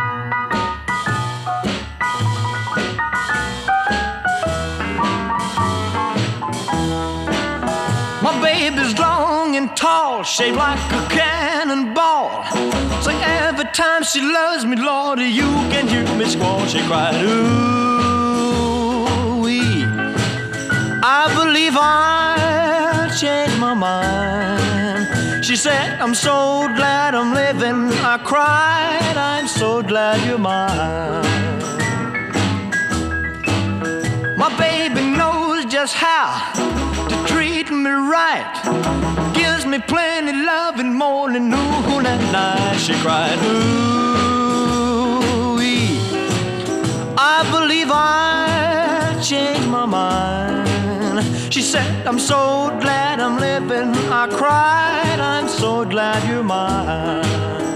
My baby's long and tall, shaped like a cannonball. So every time she loves me, Lord, you can hear me squall. She cried, ooh-wee, I believe I changed my mind. She said, I'm so glad I'm living. I cried, I'm so glad you're mine. My baby knows just how to treat me right. Gives me plenty love in morning, noon, and night. She cried, ooh-wee, I believe I changed my mind. She said, I'm so glad I'm living. I cried, I'm so glad you're mine.